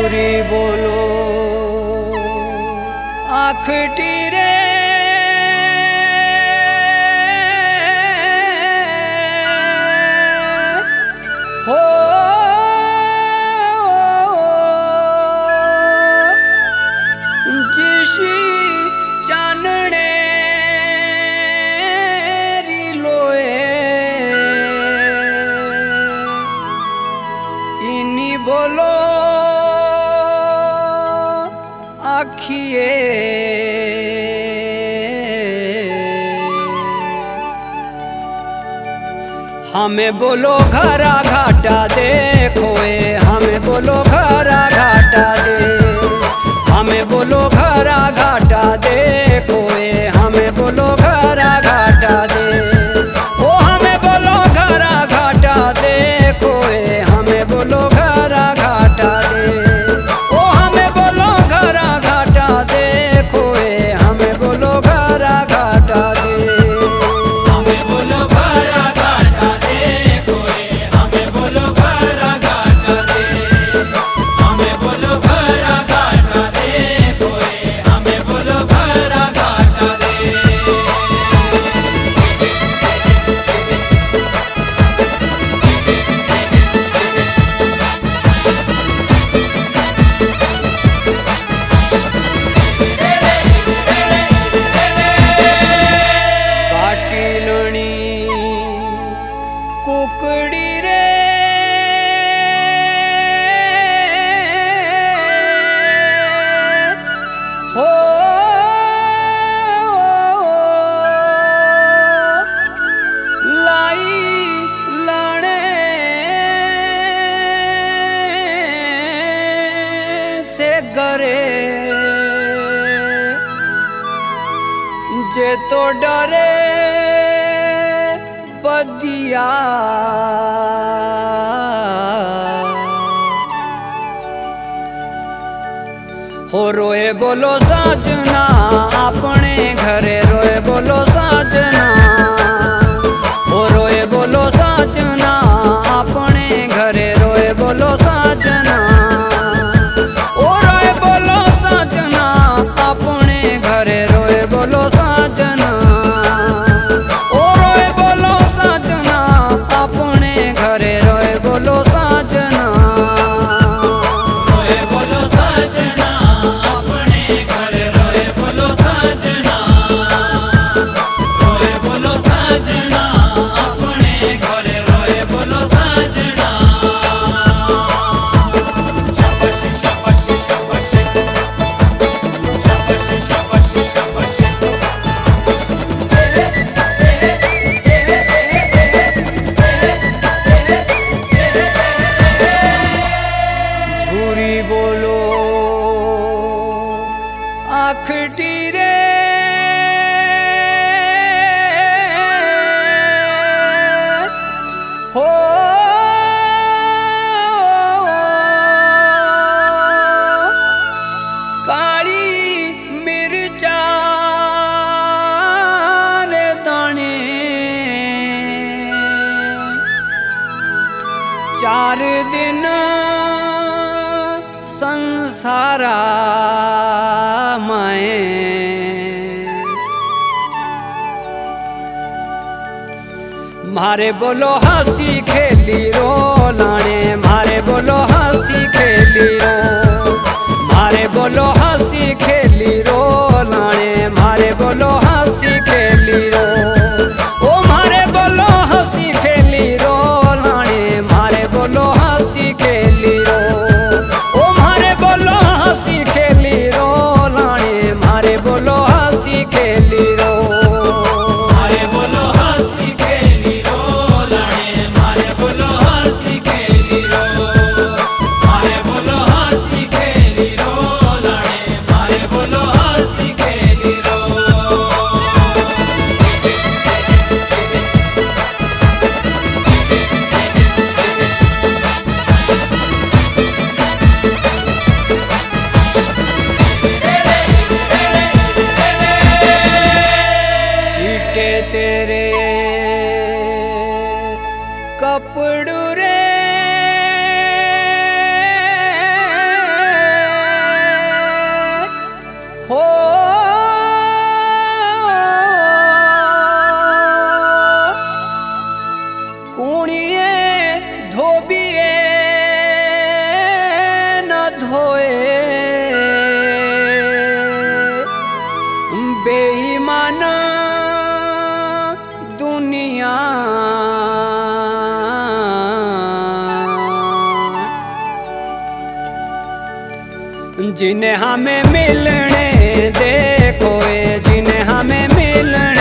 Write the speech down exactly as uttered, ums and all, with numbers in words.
झूरी बोलो आखटी रे हो जिशी चानने री लोए इनी बोलो आखिए हमें बोलो घरा घाटा देखो ए हमें बोलो घरा घाटा दे हमें बोलो घरा घाटा देखो ए हमें बोलो घरा घाटा दे ओ हमें बोलो घरा घाटा देखो ए हमें बोलो घरा घाटा दे ओ हमें बोलो घरा घाटा देखो ए हमें बोलो घरा घाटा दे हमें बोलो घरा घाटा देखो ए हमें बोलो घरा घाटा दे हमें बोलो घरा घाटा देखो ए हमें बोलो घरा घाटा दे। काटिलणी कुकड़ी रे हो लाई लाने से गरे जे तो डरे पदिया हो रोए बोलो साजना अपने घरे रोए बोलो साजना हो रोए बोलो साजना अपने घरे रोए बोलो साजना ओ रोए बोलो साजना अपने घरे रोए बोलो साजना ओ रोए बोलो साजना अपने घरे रोए बोलो साजना रोए बोलो साजना अपने घर रोए बोलो साजना रोए बोलो साजना अपने घर रोए बोलो साजना। शाबाश शाबाश शाबाश शाबाश शाबाश शाबाश झूरी बोलो आखटी रे हो काली मिर्चा रे दाने चार दिन संसारा माए मारे बोलो हंसी खेली रो लाने मारे बोलो हंसी खेली रो मारे बोलो हंसी खेली रो लाने मारे बोलो हंसी खेली रो ओ मारे बोलो हंसी खेली रो लाने मारे बोलो हंसी खेली रो ओ मारे बोलो हंसी खेली रो लाने मारे बोलो हंसी खेली रो मारे बोलो हंसी खेली रो लाने मारे बोलो हंसी खेली रो जिन्हें हमें मिलने देखो ए जिन्हें हमें मिलने